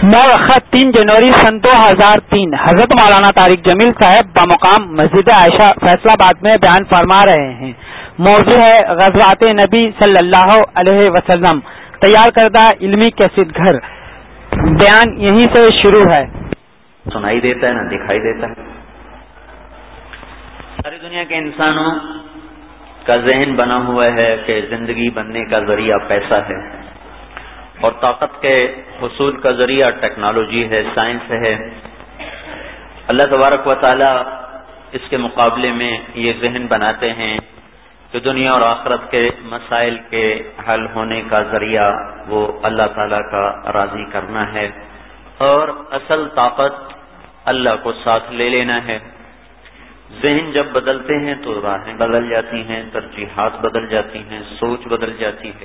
موخت 3 جنوری سن 2003 حضرت مولانا طارق جمیل صاحب بمقام مسجد عائشہ فیصل آباد میں بیان فرما رہے ہیں۔ موضوع ہے غزوات نبی صلی اللہ علیہ وسلم، تیار کردہ علمی کیسٹ گھر۔ بیان یہیں سے شروع ہے۔ سنائی دیتا ہے نہ دکھائی دیتا ہے۔ ساری دنیا کے انسانوں کا ذہن بنا ہوا ہے کہ زندگی بننے کا ذریعہ پیسہ ہے اور طاقت کے حصول کا ذریعہ ٹیکنالوجی ہے، سائنس ہے۔ اللہ تبارک و تعالی اس کے مقابلے میں یہ ذہن بناتے ہیں کہ دنیا اور آخرت کے مسائل کے حل ہونے کا ذریعہ وہ اللہ تعالی کا راضی کرنا ہے، اور اصل طاقت اللہ کو ساتھ لے لینا ہے۔ ذہن جب بدلتے ہیں تو راہیں بدل جاتی ہیں، ترجیحات بدل جاتی ہیں، سوچ بدل جاتی ہے۔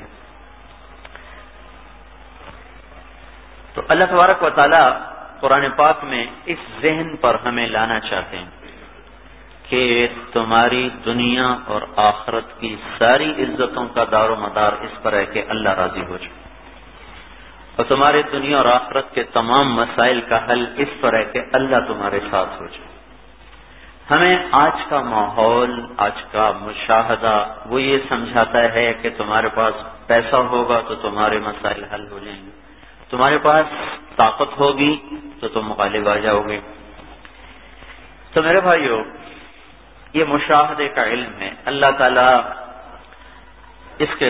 تو اللہ تبارک و تعالی قرآن پاک میں اس ذہن پر ہمیں لانا چاہتے ہیں کہ تمہاری دنیا اور آخرت کی ساری عزتوں کا دار و مدار اس پر ہے کہ اللہ راضی ہو جائے، اور تمہارے دنیا اور آخرت کے تمام مسائل کا حل اس پر ہے کہ اللہ تمہارے ساتھ ہو جائے۔ ہمیں آج کا ماحول، آج کا مشاہدہ وہ یہ سمجھاتا ہے کہ تمہارے پاس پیسہ ہوگا تو تمہارے مسائل حل ہو جائیں گے، تمہارے پاس طاقت ہوگی تو تم غالب آ جاؤ گے۔ تو میرے بھائیو، یہ مشاہدے کا علم ہے۔ اللہ تعالیٰ اس کے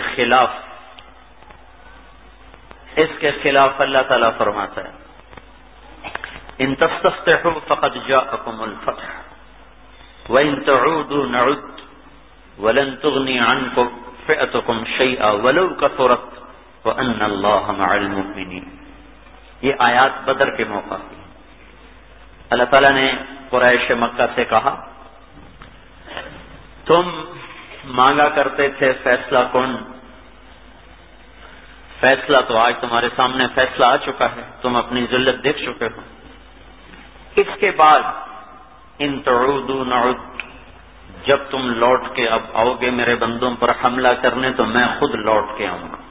خلاف اللہ تعالیٰ فرماتا ہے ان تستفتحوا فقد جاءکم الفتح وَإِن تَعُودُوا نَعُدْ وَلَن تُغْنِي عَنْكُمْ فِئَتُكُمْ شَيْئًا وَلَوْ كَثُرَتْ وَأَنَّ اللَّهَ مَعَ الْمُؤْمِنِينَ۔ یہ آیات بدر کے موقع کی۔ اللہ تعالیٰ نے قریش مکہ سے کہا تم مانگا کرتے تھے فیصلہ کن، فیصلہ تو آج تمہارے سامنے فیصلہ آ چکا ہے، تم اپنی ذلت دیکھ چکے ہو۔ اس کے بعد ان تعودوا نعد، جب تم لوٹ کے اب آؤ گے میرے بندوں پر حملہ کرنے تو میں خود لوٹ کے آؤں گا۔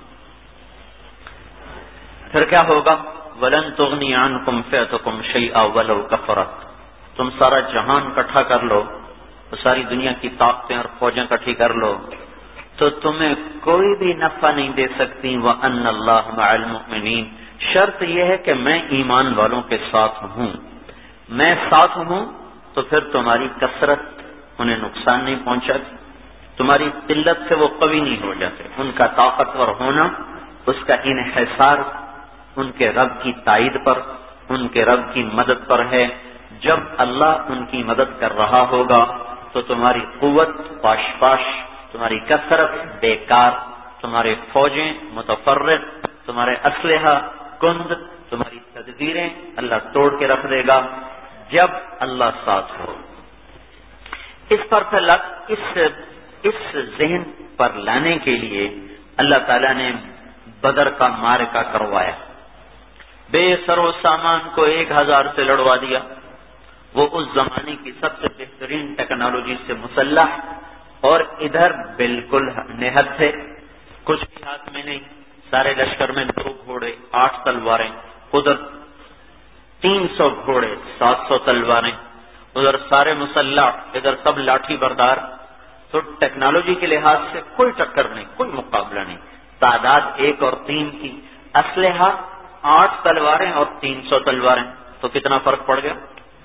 پھر کیا ہوگا؟ وَلَن تُغْنِيَ عَنْكُمْ فِئَتُكُمْ شَيْئًا وَلَوْ كَثُرَتْ، تم سارا جہان اکٹھا کر لو، ساری دنیا کی طاقتیں اور فوجیں اکٹھی کر لو تو تمہیں کوئی بھی نفع نہیں دے سکتی۔ وَأَنَّ اللَّهَ مَعَ الْمُؤْمِنِينَ، شرط یہ ہے کہ میں ایمان والوں کے ساتھ ہوں، میں ساتھ ہوں تو پھر تمہاری کثرت انہیں نقصان نہیں پہنچاتی، تمہاری قلت سے وہ قوی نہیں ہو جاتے۔ ان کا طاقتور ہونا، اس کا انحصار ان کے رب کی تائید پر، ان کے رب کی مدد پر ہے۔ جب اللہ ان کی مدد کر رہا ہوگا تو تمہاری قوت پاش پاش، تمہاری کثرت بیکار، تمہارے فوجیں متفرق، تمہارے اسلحہ کند، تمہاری تدبیریں اللہ توڑ کے رکھ دے گا جب اللہ ساتھ ہو۔ اس پر اس ذہن پر لانے کے لیے اللہ تعالیٰ نے بدر کا معرکہ کروایا، بے سر و سامان کو 1000 سے لڑوا دیا۔ وہ اس زمانے کی سب سے بہترین ٹیکنالوجی سے مسلح، اور ادھر بالکل نہت تھے، کچھ بھی ہاتھ میں نہیں، سارے لشکر میں 2 گھوڑے 8 تلواریں، ادھر 300 گھوڑے 700 تلواریں، ادھر سارے مسلح، ادھر سب لاٹھی بردار۔ تو ٹیکنالوجی کے لحاظ سے کوئی ٹکر نہیں، کوئی مقابلہ نہیں، تعداد 1 اور 3 کی، اسلحہ 8 تلواریں اور 300 تلواریں، تو کتنا فرق پڑ گیا؟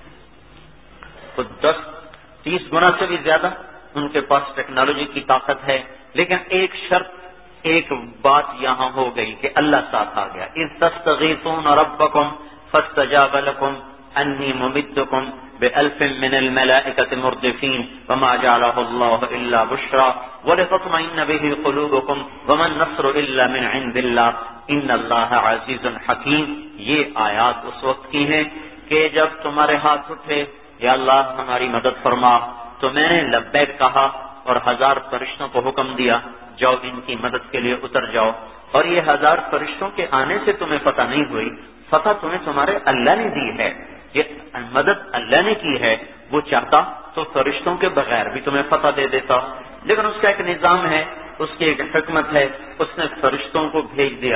تو 10-30 گنا سے بھی زیادہ ان کے پاس ٹیکنالوجی کی طاقت ہے۔ لیکن ایک شرط، ایک بات یہاں ہو گئی کہ اللہ ساتھ آ گیا۔ اذ تستغیثون ربکم فاستجاب لكم انی ممدکم بألف من الملائکة مردفین وما جعلہ اللہ الا بشرا ولتطمئن به قلوبکم وما النصر الا من عند اللہ ان اللہ عزیز حکیم۔ یہ آیات اس وقت کی ہیں کہ جب تمہارے ہاتھ اٹھے یا اللہ ہماری مدد فرما، تو میں نے لبیک کہا اور 1000 فرشتوں کو حکم دیا جاؤ ان کی مدد کے لیے اتر جاؤ۔ اور یہ 1000 فرشتوں کے آنے سے تمہیں فتح نہیں ہوئی، فتح تمہیں تمہارے اللہ نے دی ہے، یہ مدد اللہ نے کی ہے۔ وہ چاہتا تو فرشتوں کے بغیر بھی تمہیں فتح دے دیتا، لیکن اس کا ایک نظام ہے، اس کی ایک حکمت ہے، اس نے فرشتوں کو بھیج دیا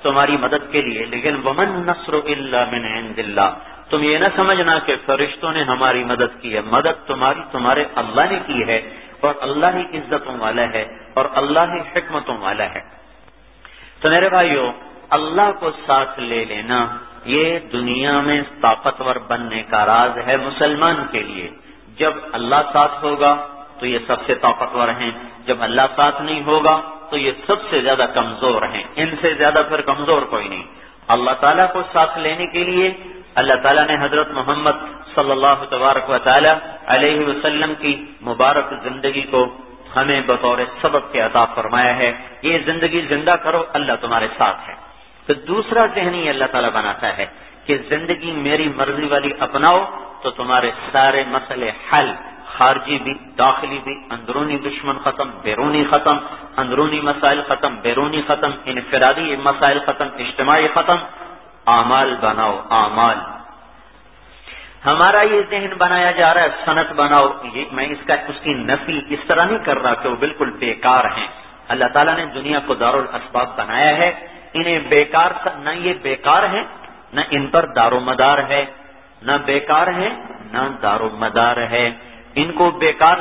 تمہاری مدد کے لیے، لیکن ومن نصر الا من عند اللہ، تم یہ نہ سمجھنا کہ فرشتوں نے ہماری مدد کی ہے، مدد تمہارے اللہ نے کی ہے، اور اللہ ہی عزتوں والا ہے اور اللہ ہی حکمتوں والا ہے۔ تو میرے بھائیو، اللہ کو ساتھ لے لینا یہ دنیا میں طاقتور بننے کا راز ہے مسلمان کے لیے۔ جب اللہ ساتھ ہوگا تو یہ سب سے طاقتور ہیں، جب اللہ ساتھ نہیں ہوگا تو یہ سب سے زیادہ کمزور ہیں، ان سے زیادہ پھر کمزور کوئی نہیں۔ اللہ تعالیٰ کو ساتھ لینے کے لیے اللہ تعالیٰ نے حضرت محمد صلی اللہ تبارک و تعالی علیہ وسلم کی مبارک زندگی کو ہمیں بطور سبب کے عطا فرمایا ہے۔ یہ زندگی زندہ کرو، اللہ تمہارے ساتھ ہے۔ تو دوسرا ذہنی اللہ تعالیٰ بناتا ہے کہ زندگی میری مرضی والی اپناؤ تو تمہارے سارے مسئلے حل، خارجی بھی، داخلی بھی، اندرونی دشمن ختم، بیرونی ختم، اندرونی مسائل ختم، بیرونی ختم، انفرادی مسائل ختم، اجتماعی ختم۔ اعمال بناؤ، اعمال۔ ہمارا یہ ذہن بنایا جا رہا ہے صنعت بناؤ، میں اس کی نفی اس طرح نہیں کر رہا کہ وہ بالکل بیکار ہیں۔ اللہ تعالیٰ نے دنیا کو دارالاسباب بنایا ہے، انہیں بیکار نہ یہ بیکار ہیں، نہ ان پر دار و مدار ہے، نہ بیکار ہے نہ دار و مدار ہے۔ ان کو بیکار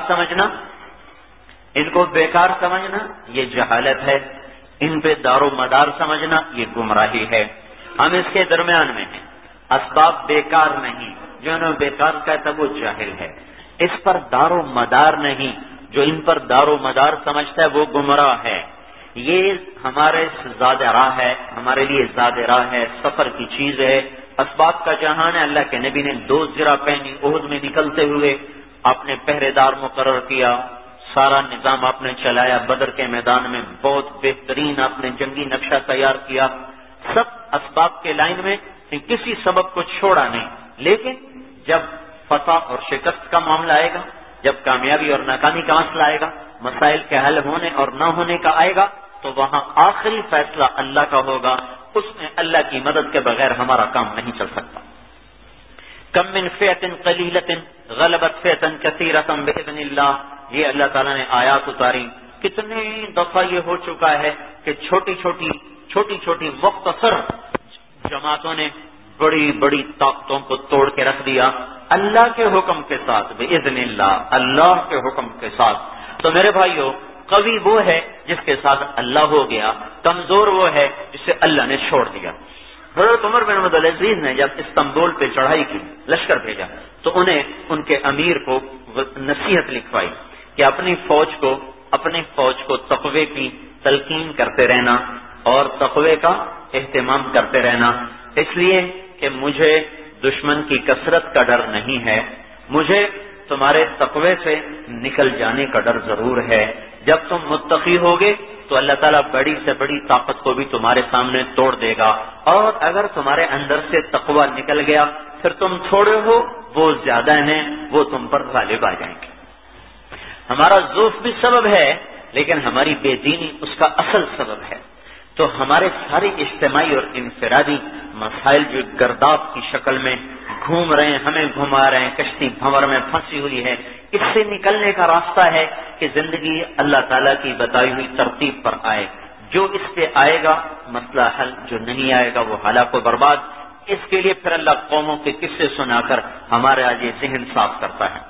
سمجھنا یہ جہالت ہے، ان پہ دار و مدار سمجھنا یہ گمراہی ہے۔ ہم اس کے درمیان میں ہیں، اسباب بیکار نہیں، جو انہیں بیکار کہتا وہ جاہل ہے، اس پر دار و مدار نہیں، جو ان پر دار و مدار سمجھتا ہے وہ گمراہ ہے۔ یہ ہمارے زیادہ راہ ہے، ہمارے لیے زیادہ راہ ہے، سفر کی چیز ہے، اسباب کا جہان ہے۔ اللہ کے نبی نے 2 زرہ پہنی، احد میں نکلتے ہوئے آپ نے پہرے دار مقرر کیا، سارا نظام آپ نے چلایا، بدر کے میدان میں بہت بہترین آپ نے جنگی نقشہ تیار کیا، سب اسباب کے لائن میں، کسی سبب کو چھوڑا نہیں۔ لیکن جب فتح اور شکست کا معاملہ آئے گا، جب کامیابی اور ناکامی کا مسئلہ آئے گا، مسائل کے حل ہونے اور نہ ہونے کا آئے گا، تو وہاں آخری فیصلہ اللہ کا ہوگا، اس میں اللہ کی مدد کے بغیر ہمارا کام نہیں چل سکتا۔ کم من فئۃ قلیلۃ غلبت فئۃ کثیرۃ باذن اللہ، یہ اللہ تعالیٰ نے آیات اتاری۔ کتنے دفعہ یہ ہو چکا ہے کہ چھوٹی چھوٹی مختصر جماعتوں نے بڑی بڑی طاقتوں کو توڑ کے رکھ دیا، اللہ کے حکم کے ساتھ، باذن اللہ، اللہ کے حکم کے ساتھ۔ تو میرے بھائیو، قوی وہ ہے جس کے ساتھ اللہ ہو گیا، کمزور وہ ہے جسے اللہ نے چھوڑ دیا۔ حضرت عمر بن عبدالعزیز نے جب استنبول پہ چڑھائی کی، لشکر بھیجا، تو انہیں ان کے امیر کو نصیحت لکھوائی کہ اپنی فوج کو تقوی کی تلقین کرتے رہنا اور تقوی کا اہتمام کرتے رہنا، اس لیے کہ مجھے دشمن کی کثرت کا ڈر نہیں ہے، مجھے تمہارے تقوی سے نکل جانے کا ڈر ضرور ہے۔ جب تم متقی ہوگے تو اللہ تعالیٰ بڑی سے بڑی طاقت کو بھی تمہارے سامنے توڑ دے گا، اور اگر تمہارے اندر سے تقوی نکل گیا پھر تم تھوڑے ہو، وہ زیادہ ہیں، وہ تم پر غالب آ جائیں گے۔ ہمارا ضعف بھی سبب ہے، لیکن ہماری بے دینی اس کا اصل سبب ہے۔ تو ہمارے سارے اجتماعی اور انفرادی مسائل جو گرداب کی شکل میں گھوم رہے ہیں، ہمیں گھما رہے ہیں، کشتی بھنور میں پھنسی ہوئی ہے، اس سے نکلنے کا راستہ ہے کہ زندگی اللہ تعالیٰ کی بتائی ہوئی ترتیب پر آئے، جو اس پہ آئے گا مسئلہ حل، جو نہیں آئے گا وہ ہلاک و برباد۔ اس کے لیے پھر اللہ قوموں کے قصے سنا کر ہمارے آج یہ ذہن صاف کرتا ہے۔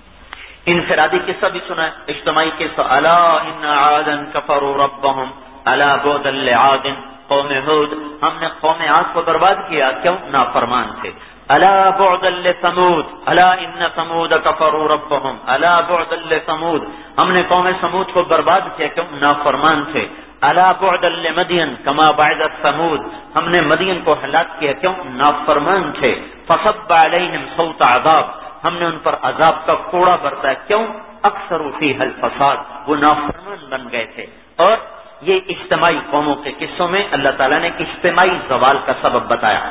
انفرادی قصہ بھی سنا ہے، اجتماعی قصہ، الا ان عادا کفروا ربهم الا بعدا لعاد قوم ہود، ہم نے قوم عاد کو برباد کیا، کیوں؟ نافرمان تھے۔ الا بعدا لثمود الا ان ثمود كفروا ربهم الا بعدا لثمود، ہم نے قوم ثمود کو برباد کیا، کیوں؟ نافرمان تھے۔ الا بعدا لمدین كما بعدت ثمود، ہم نے مدین کو ہلاک کیا، کیوں؟ نافرمان تھے۔ فصب عليهم صوت عذاب، ہم نے ان پر عذاب کا کوڑا برسایا، کیوں؟ اکثروا فيها الفساد، وہ نافرمان بن گئے تھے۔ اور یہ اجتماعی قوموں کے قصوں میں اللہ تعالیٰ نے اجتماعی زوال کا سبب بتایا۔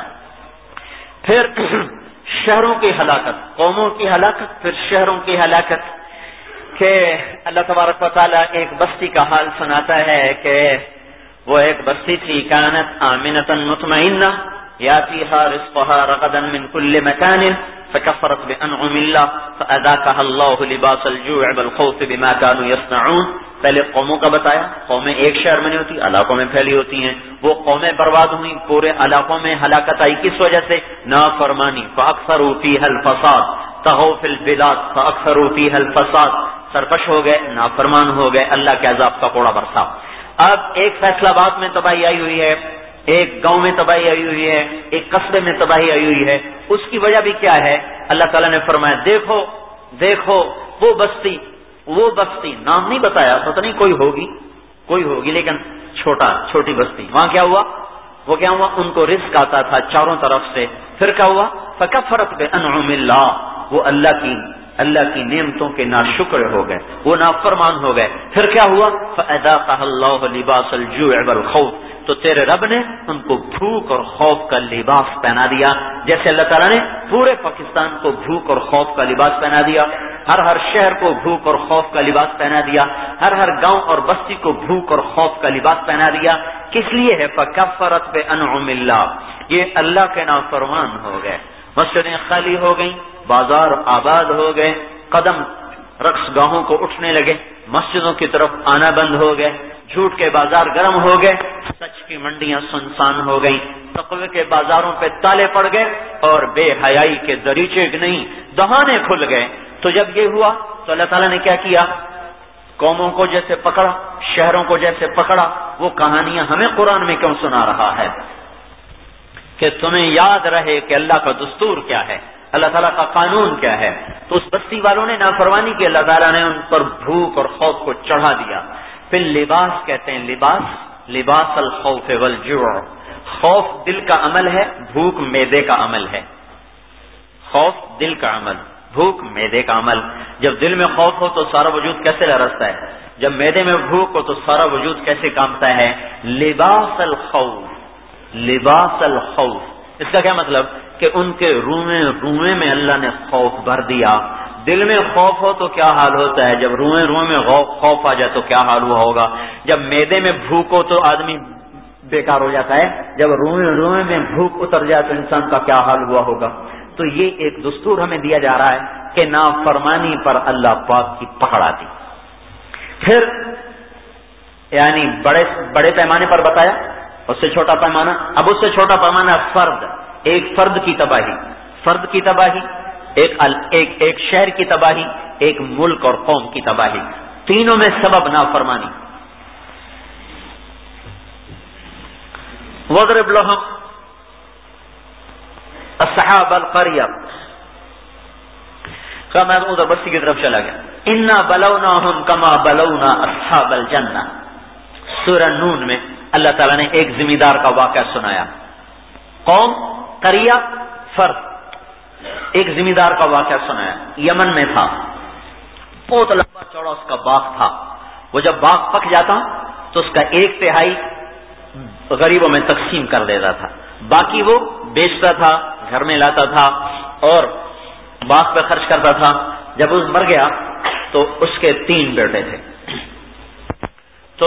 پھر شہروں کی ہلاکت، قوموں کی ہلاکت، پھر شہروں کی ہلاکت، کہ اللہ تبارک و تعالیٰ ایک بستی کا حال سناتا ہے کہ وہ ایک بستی تھی، کانت آمنة مطمئنة یاتیہا رزقها رغدا من كل مكان فكفرت بأنعم الله فأذاقها الله لباس الجوع والخوف بما كانوا يصنعون پہلے قوموں کا بتایا، قومیں ایک شہر میں نہیں ہوتی، علاقوں میں پھیلی ہوتی ہیں، وہ قومیں برباد ہوئیں، پورے علاقوں میں ہلاکت آئی، کس وجہ سے؟ نافرمانی، فاکثروا فیہا الفساد، طغوا فی البلاد فاکثروا فیہا الفساد، سرکش ہو گئے، نافرمان ہو گئے، اللہ کے عذاب کا کوڑا برسا۔ اب ایک فیصلہ آباد میں تباہی آئی ہوئی ہے، ایک گاؤں میں تباہی آئی ہوئی ہے، ایک قصبے میں تباہی آئی ہوئی ہے، اس کی وجہ بھی کیا ہے؟ اللہ تعالیٰ نے فرمایا دیکھو دیکھو وہ بستی نام نہیں بتایا، پتہ نہیں کوئی ہوگی لیکن چھوٹی بستی، وہاں کیا ہوا؟ وہ کیا ہوا؟ ان کو رزق آتا تھا چاروں طرف سے، پھر کیا ہوا؟ فکفرت بانعم اللہ، وہ اللہ کی نعمتوں کے ناشکر ہو گئے، وہ نافرمان ہو گئے، پھر کیا ہوا؟ فاذاقها اللہ لباس الجوع والخوف، تو تیرے رب نے ان کو بھوک اور خوف کا لباس پہنا دیا، جیسے اللہ تعالیٰ نے پورے پاکستان کو بھوک اور خوف کا لباس پہنا دیا، ہر شہر کو بھوک اور خوف کا لباس پہنا دیا، ہر گاؤں اور بستی کو بھوک اور خوف کا لباس پہنا دیا، کس لیے ہے؟ فکفرت بانعم اللہ، یہ اللہ کے نافرمان ہو گئے، مسجدیں خالی ہو گئیں، بازار آباد ہو گئے، قدم رقص گاہوں کو اٹھنے لگے، مسجدوں کی طرف آنا بند ہو گئے، جھوٹ کے بازار گرم ہو گئے، سچ کی منڈیاں سنسان ہو گئیں، تقوی کے بازاروں پہ تالے پڑ گئے اور بے حیائی کے دریچے نہیں دہانے کھل گئے۔ تو جب یہ ہوا تو اللہ تعالیٰ نے کیا کیا؟ قوموں کو جیسے پکڑا، شہروں کو جیسے پکڑا، وہ کہانیاں ہمیں قرآن میں کیوں سنا رہا ہے؟ کہ تمہیں یاد رہے کہ اللہ کا دستور کیا ہے، اللہ تعالیٰ کا قانون کیا ہے۔ تو اس بستی والوں نے نافرمانی کی، اللہ تعالیٰ نے ان پر بھوک اور خوف کو چڑھا دیا۔ پھر لباس کہتے ہیں، لباس الخوف والجوع، خوف دل کا عمل ہے، بھوک معدے کا عمل ہے۔ خوف دل کا عمل، بھوک معدے کا عمل۔ جب دل میں خوف ہو تو سارا وجود کیسے لرزتا ہے؟ جب معدے میں بھوک ہو تو سارا وجود کیسے کانپتا ہے؟ لباس الخوف، اس کا کیا مطلب؟ کہ ان کے روئیں میں اللہ نے خوف بھر دیا۔ دل میں خوف ہو تو کیا حال ہوتا ہے؟ جب روئیں میں خوف آ جائے تو کیا حال ہوا ہوگا؟ جب معدے میں بھوک ہو تو آدمی بیکار ہو جاتا ہے، جب روئیں میں بھوک اتر جائے تو انسان کا کیا حال ہوا ہوگا؟ تو یہ ایک دستور ہمیں دیا جا رہا ہے کہ نافرمانی پر اللہ پاک کی پکڑ آتی۔ پھر یعنی بڑے پیمانے پر بتایا، اس سے چھوٹا پیمانہ، اب اس سے چھوٹا پیمانہ ایک فرد کی تباہی، ایک شہر کی تباہی، ایک ملک اور قوم کی تباہی، تینوں میں سبب نافرمانی۔ وَاضْرِبْ لَهُمْ أَصْحَابَ الْقَرْيَةِ، میں ادھر بستی کی طرف چلا گیا۔ إِنَّا بَلَوْنَاهُمْ كَمَا بَلَوْنَا أَصْحَابَ الْجَنَّةِ، سورہ نون میں اللہ تعالیٰ نے ایک زمیندار کا واقعہ سنایا، قوم، قریہ، فرد، ایک زمیندار کا واقعہ سنایا، یمن میں تھا، بہت لمبا چوڑا اس کا باغ تھا، وہ جب باغ پک جاتا تو اس کا 1/3 غریبوں میں تقسیم کر دیتا تھا، باقی وہ بیچتا تھا، گھر میں لاتا تھا اور باغ پہ خرچ کرتا تھا۔ جب وہ مر گیا تو اس کے 3 بیٹے تھے، تو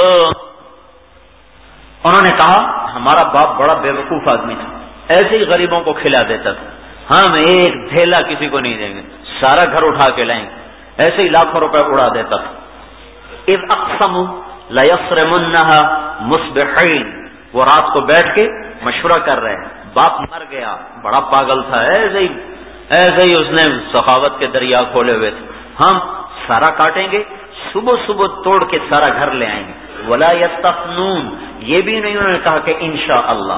انہوں نے کہا ہمارا باپ بڑا بیوقوف آدمی تھا، ایسے ہی غریبوں کو کھلا دیتا تھا، ہم ایک تھیلا کسی کو نہیں دیں گے، سارا گھر اٹھا کے لائیں گے، ایسے ہی لاکھوں روپے اڑا دیتا تھا۔ اذ اقسموا لیصرمنها مصبحین، وہ رات کو بیٹھ کے مشورہ کر رہے ہیں، باپ مر گیا، بڑا پاگل تھا، ایسے ہی اس نے سخاوت کے دریا کھولے ہوئے تھے، ہم سارا کاٹیں گے، صبح توڑ کے سارا گھر لے آئیں گے۔ ولا یستثنون، یہ بھی نہیں انہوں نے کہا کہ انشاءاللہ۔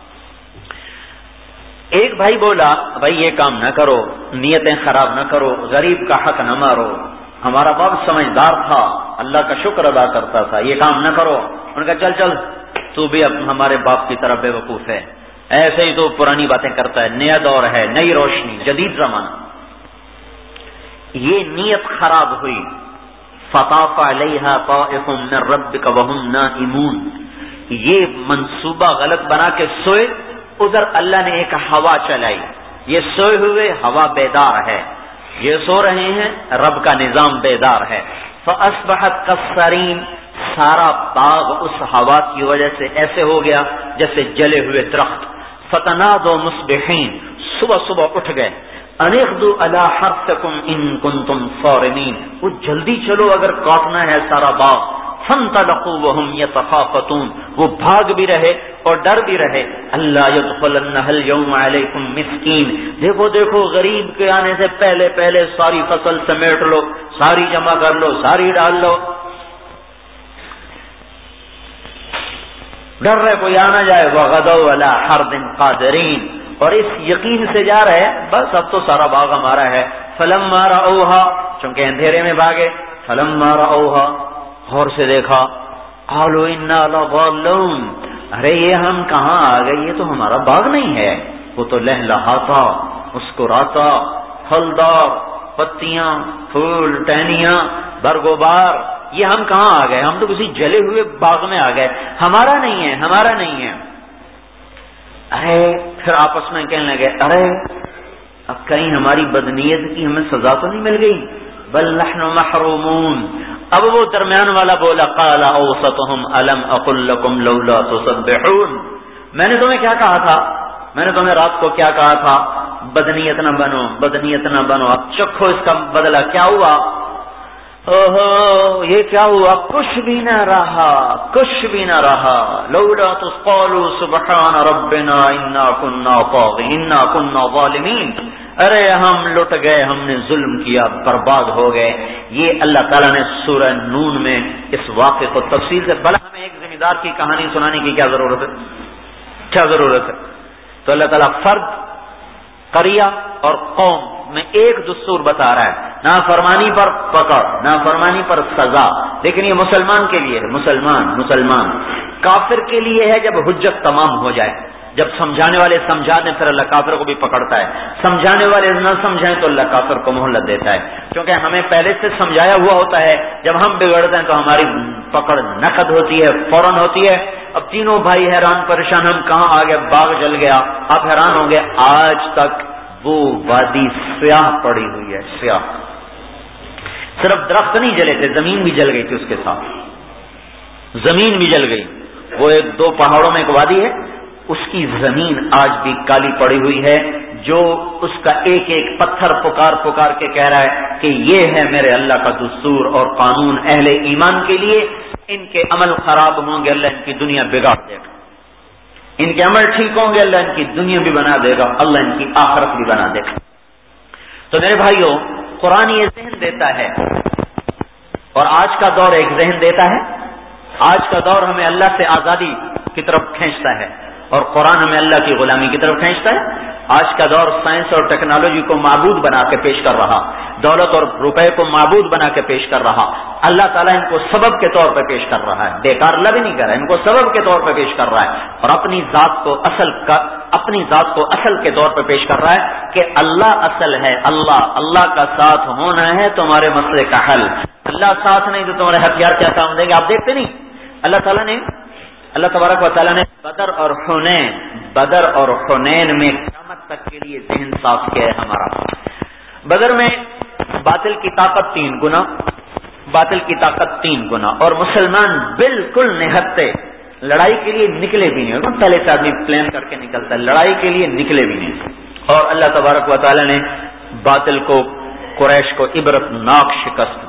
ایک بھائی بولا بھائی یہ کام نہ کرو، نیتیں خراب نہ کرو، غریب کا حق نہ مارو، ہمارا باپ سمجھدار تھا، اللہ کا شکر ادا کرتا تھا، یہ کام نہ کرو۔ انہوں نے کہا چل تو بھی اب ہمارے باپ کی طرح بے وقوف ہے، ایسے ہی تو پرانی باتیں کرتا ہے، نیا دور ہے، نئی روشنی، جدید زمانہ۔ یہ نیت خراب ہوئی، فطاف علیہا طائف من ربک وہم نائمون، یہ منصوبہ غلط بنا کے سوئے، ادھر اللہ نے ایک ہوا چلائی، یہ سوئے ہوئے ہوا بیدار ہے، یہ سو رہے ہیں، رب کا نظام بیدار ہے۔ فاصبحت کالصریم، سارا باغ اس ہوا کی وجہ سے ایسے ہو گیا جیسے جلے ہوئے درخت۔ فتنادوا مصبحین، صبح اٹھ گئے، ان اغدوا علی حرثکم ان کنتم صارمین، وہ جلدی چلو اگر کاٹنا ہے سارا باغ فانطلقوا وهم يتخافتون، وہ بھاگ بھی رہے اور ڈر بھی رہے. اللہ يدخلنها اليوم عليكم مسکین، دیکھو دیکھو غریب کے آنے سے پہلے پہلے ساری فصل سمیٹ لو، ساری جمع کر لو، ساری ڈال لو. ڈر رہے کوئی آنا جائے. وغدوا على حرد قادرین، اور اس یقین سے جا رہے بس اب تو سارا باغ ہمارا ہے. فلما رأوها، چونکہ اندھیرے میں بھاگے. فلما رأوها، غور سے دیکھا. قالوا انا لضالون، ارے یہ ہم کہاں آ گئے، یہ تو ہمارا باغ نہیں ہے. وہ تو لہلہاتا، مسکراتا، پھلدار، پتیاں، پھول، ٹہنیاں، برگوبار، یہ ہم کہاں آ گئے، ہم تو کسی جلے ہوئے باغ میں آ گئے، ہمارا نہیں ہے، ہمارا نہیں ہے. ارے پھر آپس میں کہنے لگے ارے اب کہیں ہماری بدنیت کی ہمیں سزا تو نہیں مل گئی. بل نحن محرومون. اب وہ درمیان والا بولا قال اوسطهم الم اقل لكم لولا تسبحون، میں نے تمہیں کیا کہا تھا، میں نے تمہیں رات کو کیا کہا تھا، بدنیت نہ بنو، بدنیت نہ بنو. اب چکھو اس کا بدلہ کیا ہوا. اوہو یہ کیا ہوا، کچھ بھی نہ رہا، کچھ بھی نہ رہا. لولا تقولوا سبحان ربنا انا كنا طاغين انا كنا ظالمین، ارے ہم لٹ گئے، ہم نے ظلم کیا، برباد ہو گئے. یہ اللہ تعالیٰ نے سورہ نون میں اس واقعے کو تفصیل سے، بلا ہمیں ایک ذمہ دار کی کہانی سنانے کی کیا ضرورت ہے، کیا ضرورت ہے. تو اللہ تعالیٰ فرد، قریہ اور قوم میں ایک دستور بتا رہا ہے، نافرمانی پر پکڑ، نافرمانی پر سزا. لیکن یہ مسلمان کے لیے ہے، مسلمان. کافر کے لیے ہے جب حجت تمام ہو جائے، جب سمجھانے والے سمجھا دیں پھر اللہ کافر کو بھی پکڑتا ہے، سمجھانے والے نہ سمجھائیں تو اللہ کافر کو مہلت دیتا ہے. کیونکہ ہمیں پہلے سے سمجھایا ہوا ہوتا ہے، جب ہم بگڑتے ہیں تو ہماری پکڑ نقد ہوتی ہے، فوراً ہوتی ہے. اب تینوں بھائی حیران پریشان، ہم کہاں آ گئے، باغ جل گیا. آپ حیران ہوں گے آج تک وہ وادی سیاہ پڑی ہوئی ہے، سیاہ. صرف درخت نہیں جلے تھے، زمین بھی جل گئی تھی اس کے ساتھ، زمین بھی جل گئی. وہ ایک دو پہاڑوں میں ایک وادی ہے، اس کی زمین آج بھی کالی پڑی ہوئی ہے، جو اس کا ایک ایک پتھر پکار پکار کے کہہ رہا ہے کہ یہ ہے میرے اللہ کا دستور اور قانون اہل ایمان کے لیے. ان کے عمل خراب ہوں گے، اللہ ان کی دنیا بگاڑ دے گا. ان کے عمل ٹھیک ہوں گے، اللہ ان کی دنیا بھی بنا دے گا، اللہ ان کی آخرت بھی بنا دے گا. تو میرے بھائیوں، قرآن یہ ذہن دیتا ہے، اور آج کا دور ایک ذہن دیتا ہے. آج کا دور ہمیں اللہ سے آزادی کی طرف کھینچتا ہے اور قرآن ہمیں اللہ کی غلامی کی طرف کھینچتا ہے. آج کا دور سائنس اور ٹیکنالوجی کو معبود بنا کے پیش کر رہا، دولت اور روپے کو معبود بنا کے پیش کر رہا. اللہ تعالیٰ ان کو سبب کے طور پہ پیش کر رہا ہے، بیکار اللہ بھی نہیں کر رہا ہے، ان کو سبب کے طور پہ پیش کر رہا ہے، اور اپنی ذات کو اصل کے طور پہ پیش کر رہا ہے کہ اللہ اصل ہے. اللہ کا ساتھ ہونا ہے تمہارے مسئلے کا حل. اللہ ساتھ نہیں تو تمہارے ہتھیار کیا کام دیں گے، آپ دیکھتے نہیں. اللہ تبارک و تعالیٰ نے بدر اور حنین میں قیامت تک کے لیے ذہن صاف کیا ہے ہمارا. بدر میں باطل کی طاقت 3 گنا، اور مسلمان بالکل نہتے، لڑائی کے لیے نکلے بھی نہیں. پہلے سے آدمی پلان کر کے نکلتا ہے، لڑائی کے لیے نکلے بھی نہیں. اور اللہ تبارک و تعالیٰ نے باطل کو، قریش کو عبرتناک شکست،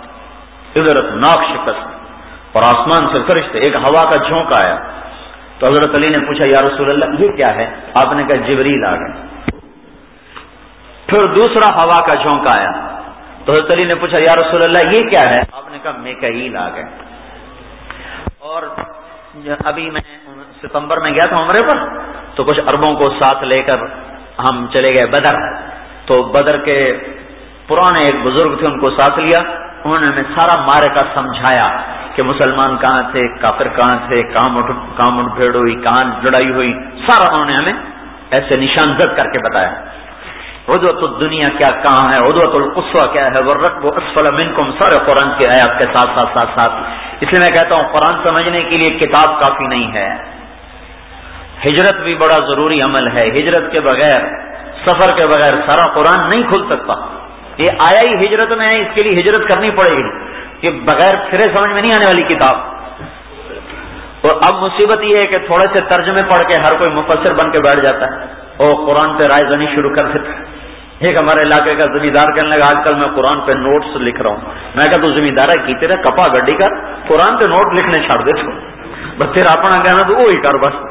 اور آسمان سے فرشتے، ایک ہوا کا جھونکا آیا. تو حضرت علی نے پوچھا یا رسول اللہ یہ کیا ہے؟ آپ نے کہا جبریل آ گئے. پھر دوسرا ہوا کا جھونکا آیا تو حضرت علی نے پوچھا یا رسول اللہ یہ کیا ہے؟ آپ نے کہا میکائیل آ گئے. اور ابھی میں ستمبر میں گیا تھا عمرے پر، تو کچھ عربوں کو ساتھ لے کر ہم چلے گئے بدر. تو بدر کے پرانے ایک بزرگ تھے، ان کو ساتھ لیا. انہوں نے ہمیں سارا معرکہ سمجھایا کہ مسلمان کہاں تھے، کافر کہاں تھے، کہاں مٹ بھیڑ ہوئی، کہاں لڑائی ہوئی، سارا انہوں نے ہمیں ایسے نشان زد کر کے بتایا. عدوۃ الدنیا کیا کہاں ہے، عدوۃ القصوى کیا ہے، والركب اسفل منکم، سارے قرآن کی آیات کے ساتھ. اس لیے میں کہتا ہوں قرآن سمجھنے کے لیے کتاب کافی نہیں ہے، ہجرت بھی بڑا ضروری عمل ہے. ہجرت کے بغیر، سفر کے بغیر سارا قرآن نہیں کھل سکتا. یہ آیا ہی ہجرت میں ہے، اس کے لیے ہجرت کرنی پڑے گی، کہ بغیر پھرے سمجھ میں نہیں آنے والی کتاب. اور اب مصیبت یہ ہے کہ تھوڑے سے ترجمے پڑھ کے ہر کوئی مفسر بن کے بیٹھ جاتا ہے اور قرآن پہ رائے زنی شروع کر دیتا ہے. ایک ہمارے علاقے کا زمیندار کہنے لگا آج کل میں قرآن پہ نوٹس لکھ رہا ہوں. میں کہا تو زمیندار ہے کی تیرا کپا گڈی کر، قرآن کے نوٹ لکھنے چھاڑ دے تو بس تیرا اپنا کہنا تو وہی کر، بس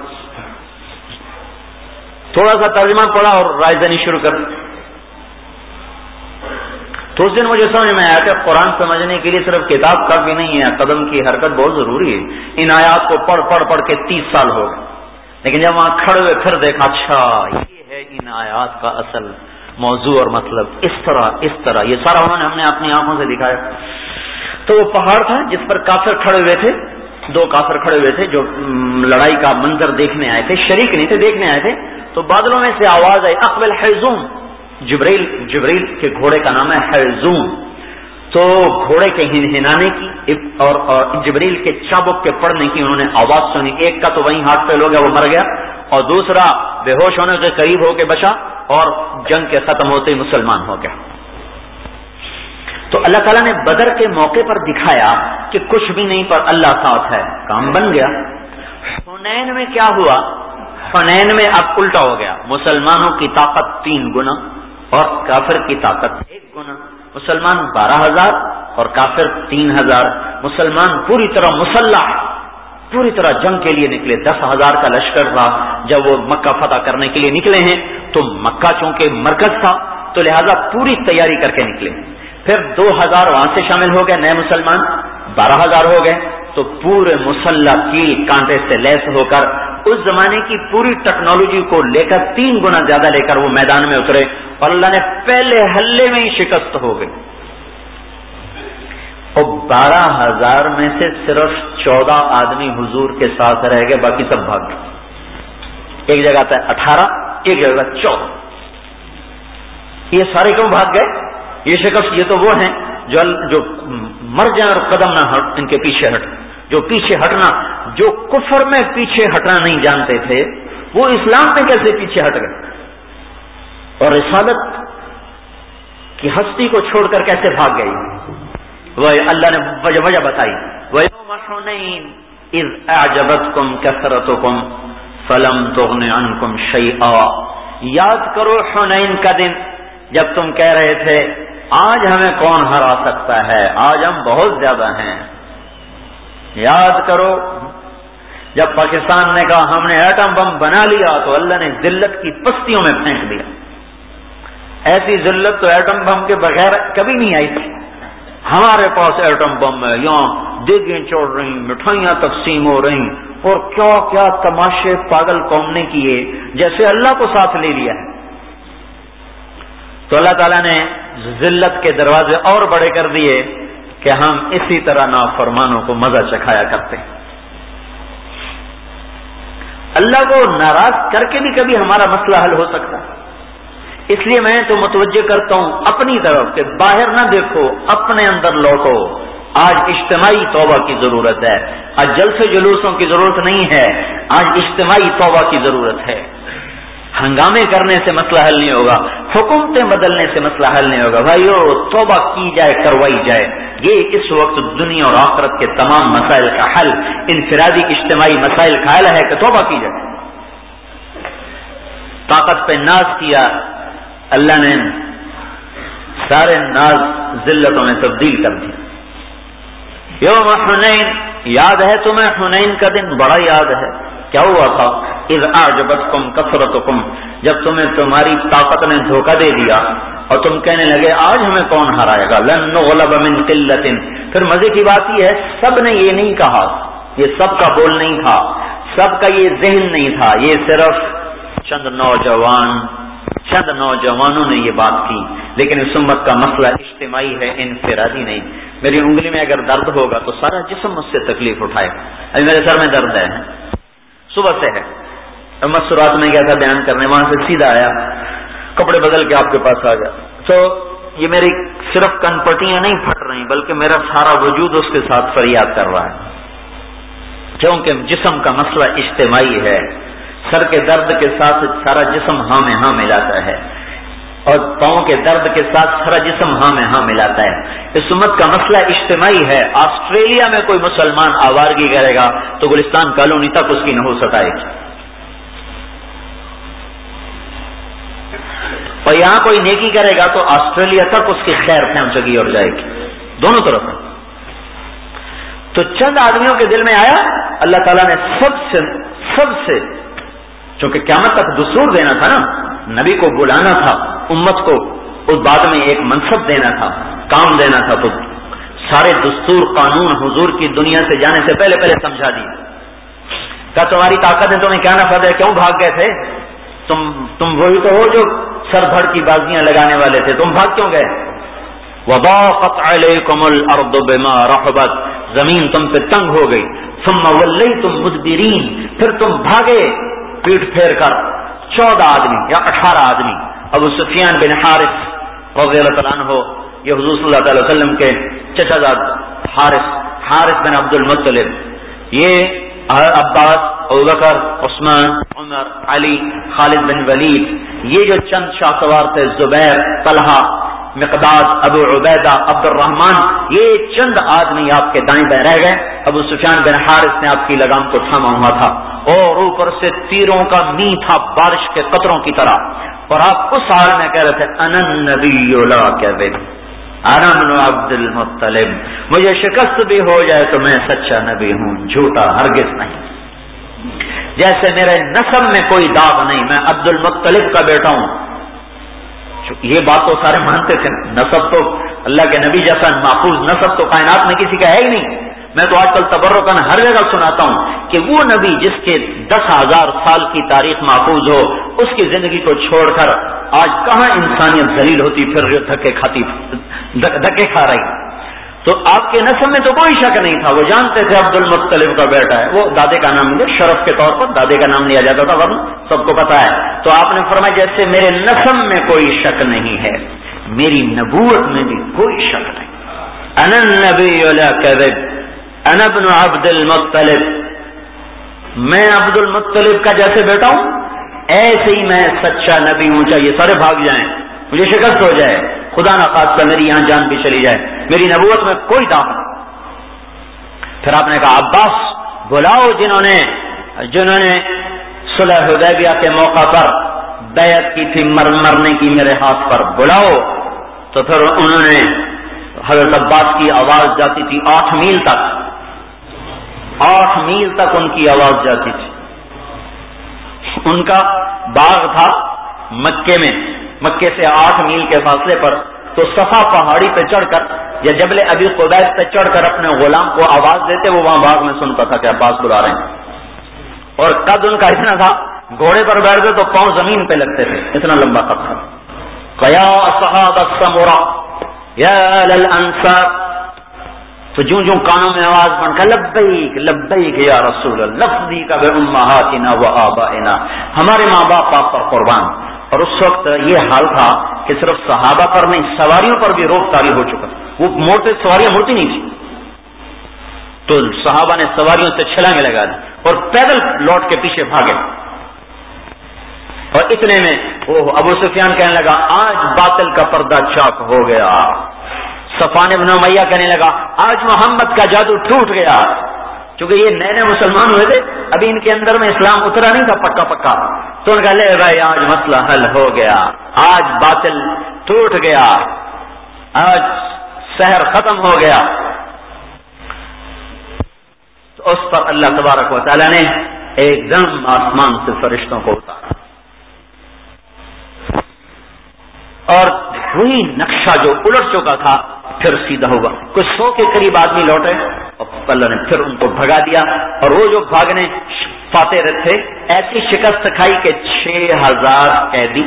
تھوڑا سا ترجمہ پڑھا اور رائے دینی شروع کر۔ تو اس دن مجھے سمجھ میں آیا کہ قرآن سمجھنے کے لیے صرف کتاب کافی نہیں ہے، قدم کی حرکت بہت ضروری ہے۔ ان آیات کو پڑھ کے 30 سال ہو گئے، لیکن جب وہاں کھڑے ہوئے پھر دیکھا اچھا یہ ہے ان آیات کا اصل موضوع اور مطلب، اس طرح یہ سارا ہم نے اپنی آنکھوں سے دکھایا۔ تو وہ پہاڑ تھا جس پر کافر کھڑے ہوئے تھے، 2 کافر کھڑے ہوئے تھے جو لڑائی کا منظر دیکھنے آئے تھے، شریک نہیں تھے، دیکھنے آئے تھے۔ تو بادلوں میں سے آواز آئی اقبل حیزوم، جبریل کے گھوڑے کا نام ہے حیزوم۔ تو گھوڑے کے ہنہنانے کی اور جبریل کے چابک کے پڑنے کی انہوں نے آواز سنی۔ ایک کا تو وہیں ہاتھ پہ ہو گیا، وہ مر گیا، اور دوسرا بے ہوش ہونے کے قریب ہو کے بچا اور جنگ کے ختم ہوتے ہی مسلمان ہو گیا۔ تو اللہ تعالیٰ نے بدر کے موقع پر دکھایا کہ کچھ بھی نہیں پر اللہ ساتھ ہے، کام بن گیا۔ حنین میں کیا ہوا؟ حنین میں اب الٹا ہو گیا، مسلمانوں کی طاقت 3 گنا اور کافر کی طاقت 1 گنا، مسلمان 12,000 اور کافر 3,000۔ مسلمان پوری طرح مسلح، پوری طرح جنگ کے لیے نکلے۔ 10,000 کا لشکر تھا جب وہ مکہ فتح کرنے کے لیے نکلے ہیں، تو مکہ چونکہ مرکز تھا تو لہذا پوری تیاری کر کے نکلے۔ پھر 2,000 وہاں سے شامل ہو گئے نئے مسلمان، 12,000 ہو گئے۔ تو پورے مسلح کیل کانٹے سے لیس ہو کر اس زمانے کی پوری ٹیکنالوجی کو لے کر 3 گنا زیادہ لے کر وہ میدان میں اترے، اور اللہ نے پہلے حلے میں ہی شکست ہو گئی۔ اور 12,000 میں سے صرف 14 آدمی حضور کے ساتھ رہ گئے، باقی سب بھاگ گئے۔ ایک جگہ تھا 18، ایک جگہ 14۔ یہ سارے کیوں بھاگ گئے؟ یہ شکست، یہ تو وہ ہیں جو مر جائیں اور قدم نہ ہٹ، ان کے پیچھے ہٹ، جو پیچھے ہٹنا، جو کفر میں پیچھے ہٹنا نہیں جانتے تھے وہ اسلام میں کیسے پیچھے ہٹ گئے، اور رسالت کی ہستی کو چھوڑ کر کیسے بھاگ گئی؟ وہ اللہ نے وجہ بتائی، وَيَوْمَ حُنَيْنٍ إِذْ أَعْجَبَتْكُمْ كَثْرَتُكُمْ فَلَمْ تُغْنِ عَنْكُمْ شَيْئًا۔ یاد کرو حنین کا دن جب تم کہہ رہے تھے آج ہمیں کون ہرا سکتا ہے، آج ہم بہت زیادہ ہیں۔ یاد کرو جب پاکستان نے کہا ہم نے ایٹم بم بنا لیا تو اللہ نے ذلت کی پستیوں میں پھینک دیا۔ ایسی ذلت تو ایٹم بم کے بغیر کبھی نہیں آئی تھی۔ ہمارے پاس ایٹم بم ہے، یہاں دیگیں چڑھ رہی، مٹھائیاں تقسیم ہو رہی، اور کیا کیا تماشے پاگل قوم نے کیے، جیسے اللہ کو ساتھ لے لیا ہے۔ تو اللہ تعالیٰ نے ذلت کے دروازے اور بڑے کر دیے کہ ہم اسی طرح نافرمانوں کو مزہ چکھایا کرتے ہیں۔ اللہ کو ناراض کر کے بھی کبھی ہمارا مسئلہ حل ہو سکتا ہے۔ اس لیے میں تو متوجہ کرتا ہوں اپنی طرف کہ باہر نہ دیکھو، اپنے اندر لوٹو۔ آج اجتماعی توبہ کی ضرورت ہے، آج جلسے جلوسوں کی ضرورت نہیں ہے، آج اجتماعی توبہ کی ضرورت ہے۔ ہنگامے کرنے سے مسئلہ حل نہیں ہوگا، حکومتیں بدلنے سے مسئلہ حل نہیں ہوگا۔ بھائیو توبہ کی جائے، کروائی جائے۔ یہ اس وقت دنیا اور آخرت کے تمام مسائل کا حل، انفرادی اجتماعی مسائل کا حل ہے کہ توبہ کی جائے۔ طاقت پہ ناز کیا، اللہ نے سارے ناز ذلتوں میں تبدیل کر دیا۔ یوم حنین، یاد ہے تمہیں حنین کا دن؟ بڑا یاد ہے۔ کیا ہوا تھا؟ اذ اعجبتکم کثرتکم، جب تمہیں تمہاری طاقت نے دھوکہ دے دیا اور تم کہنے لگے آج ہمیں کون ہرائے گا، لن نغلب من قلۃ۔ پھر مزے کی بات یہ ہے سب نے یہ نہیں کہا، یہ سب کا بول نہیں تھا، سب کا یہ ذہن نہیں تھا، یہ صرف چند نوجوانوں نے یہ بات کی۔ لیکن اس امت کا مسئلہ اجتماعی ہے، انفرادی نہیں۔ میری انگلی میں اگر درد ہوگا تو سارا جسم مجھ سے تکلیف اٹھائے گا۔ ابھی میرے سر میں درد ہے، صبح سے ہے۔ مسورات میں گیا تھا بیان کرنے، وہاں سے سیدھا آیا، کپڑے بدل کے آپ کے پاس آ گیا۔ تو یہ میری صرف کن پٹیاں نہیں پھٹ رہی بلکہ میرا سارا وجود اس کے ساتھ فریاد کر رہا ہے، کیونکہ جسم کا مسئلہ اجتماعی ہے۔ سر کے درد کے ساتھ سارا جسم ہاں میں ہاں ملاتا ہے، اور پاؤں کے درد کے ساتھ سارا جسم ہاں میں ہاں ملاتا ہے۔ اس امت کا مسئلہ اجتماعی ہے۔ آسٹریلیا میں کوئی مسلمان آوارگی کرے گا تو گلستان کالونی تک اس کی نحوست آئے گی، اور یہاں کوئی نیکی کرے گا تو آسٹریلیا تک اس کی خیر پہنچے گی اور جائے گی، دونوں طرف ہے۔ تو تو چند آدمیوں کے دل میں آیا، اللہ تعالیٰ نے سب سے چونکہ قیامت تک دستور دینا تھا نا، نبی کو بلانا تھا، امت کو اس بعد میں ایک منصب دینا تھا، کام دینا تھا، تو سارے دستور قانون حضور کی دنیا سے جانے سے پہلے سمجھا دی. کہا تمہاری طاقت نے تمہیں کیا نفع دیا، کیوں بھاگ گئے تھے؟ تم وہی تو ہو جو سر دھڑ کی بازیاں لگانے والے تھے، تم بھاگ کیوں گئے؟ وضاقت علیکم الارض بما رحبت، زمین تم پہ تنگ ہو گئی. ثم ولیتم مدبرین، پھر تم بھاگے پیٹ پھیر کر. 14 آدمی یا 18 آدمی. ابو سفیان بن حارث رضی اللہ تعالیٰ عنہ، یہ حضور صلی اللہ علیہ وسلم کے چچا زاد حارث بن عبد المطلب، یہ عباس، ابوبکر، عثمان، عمر، علی، خالد بن ولید، یہ جو چند شاہ سوار تھے، زبیر، طلحہ، مقداد، ابو عبیدہ، عبد الرحمن، یہ چند آدمی آپ کے دائیں بائیں رہ گئے. ابو سفیان بن حارث نے آپ کی لگام کو تھاما ہوا تھا اور اوپر سے تیروں کا می تھا بارش کے قطروں کی طرح، اور آپ اس حال میں کہہ رہے تھے انا النبی لا کذب، انا ابن عبد المطلب، مجھے شکست بھی ہو جائے تو میں سچا نبی ہوں، جھوٹا ہرگز نہیں. جیسے میرے نسب میں کوئی داغ نہیں، میں عبد المطلب کا بیٹا ہوں. یہ بات تو سارے مانتے تھے، نسب تو اللہ کے نبی جیسا محفوظ نسب تو کائنات میں کسی کا ہے ہی نہیں. میں تو آج کل تبرکاً ہر جگہ سناتا ہوں کہ وہ نبی جس کے 10,000 سال کی تاریخ محفوظ ہو، اس کی زندگی کو چھوڑ کر آج کہاں انسانیت ذلیل ہوتی پھر دھکے کھا رہی. تو آپ کے نسب میں تو کوئی شک نہیں تھا، وہ جانتے تھے عبد المطلب کا بیٹا ہے. وہ دادے کا نام لے، شرف کے طور پر دادے کا نام لیا جاتا تھا، ورنہ سب کو پتا ہے. تو آپ نے فرمایا جیسے میرے نسب میں کوئی شک نہیں ہے، میری نبوت میں بھی کوئی شک نہیں. انا النبی لا کذب، انا ابن عبد المطلب، میں عبد المطلب کا جیسے بیٹا ہوں ایسے ہی میں سچا نبی ہوں. چاہیے سارے بھاگ جائیں، مجھے شکست ہو جائے، خدا نہ خواستہ میری یہاں جان بھی چلی جائے، میری نبوت میں کوئی داغ نہیں. پھر آپ نے کہا عباس بلاؤ جنہوں نے صلح حدیبیہ کے موقع پر بیعت کی تھی مرنے کی میرے ہاتھ پر، بلاؤ. تو پھر انہوں نے حضرت عباس کی آواز جاتی تھی 8 میل تک، 8 میل تک ان کی آواز جاتی تھی. ان کا باغ تھا مکے میں، مکے سے 8 میل کے فاصلے پر. تو صفا پہاڑی پہ چڑھ کر یا جبل ابی قبیس پہ چڑھ کر اپنے غلام کو آواز دیتے، وہ وہاں باغ میں سنتا تھا کہ عباس بلا رہے ہیں. اور قد ان کا اتنا تھا، گھوڑے پر بیٹھتے تو پاؤں زمین پہ لگتے تھے، اتنا لمبا قد تھا. قیا اصحاب السمرہ یا اہل الانصار، تو جوں کانوں میں آواز بن کر لبیک لبیک یا رسول اللہ، لفظی کا بے امہاتنا و آبائنا، ہمارے ماں باپ آپ پر قربان. اور اس وقت یہ حال تھا کہ صرف صحابہ پر نہیں، سواریوں پر بھی روک طاری ہو چکا. وہ موڑتے سواریاں مڑتی نہیں تھی، تو صحابہ نے سواریوں سے چھلانگیں لگا دی اور پیدل لوٹ کے پیچھے بھاگے. اور اتنے میں وہ ابو سفیان کہنے لگا آج باطل کا پردہ چاک ہو گیا. صفوان بن امیہ کہنے لگا آج محمد کا جادو ٹوٹ گیا. چونکہ یہ نئے نئے مسلمان ہوئے تھے، ابھی ان کے اندر میں اسلام اترا نہیں تھا پکا. تو ان کا لے بھائی آج مسئلہ حل ہو گیا، آج باطل ٹوٹ گیا، آج سحر ختم ہو گیا. تو اس پر اللہ تبارک و تعالی نے ایک دم آسمان سے فرشتوں کو اتارا اور وہی نقشہ جو الٹ چکا تھا پھر سیدھا ہوگا. کچھ 100 کے قریب آدمی لوٹے اور اللہ نے پھر ان کو بھگا دیا. اور وہ جو بھاگنے فاتح تھے ایسی شکست کھائی کہ 6,000 قیدی،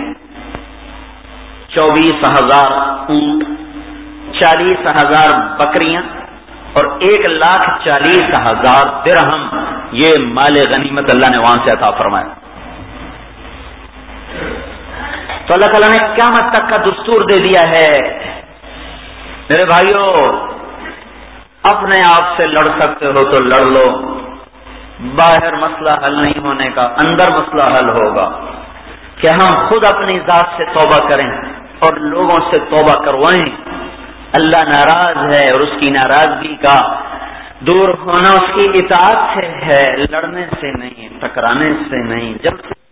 24,000 اونٹ، 40,000 بکریاں اور 1,40,000 درہم، یہ مال غنیمت اللہ نے وہاں سے عطا فرمایا. تو اللہ تعالیٰ نے قیامت تک کا دستور دے دیا ہے. میرے بھائیوں، اپنے آپ سے لڑ سکتے ہو تو لڑ لو، باہر مسئلہ حل نہیں ہونے کا، اندر مسئلہ حل ہوگا کہ ہم خود اپنی ذات سے توبہ کریں اور لوگوں سے توبہ کروائیں. اللہ ناراض ہے اور اس کی ناراضگی کا دور ہونا اس کی اطاعت سے ہے، لڑنے سے نہیں، ٹکرانے سے نہیں. جب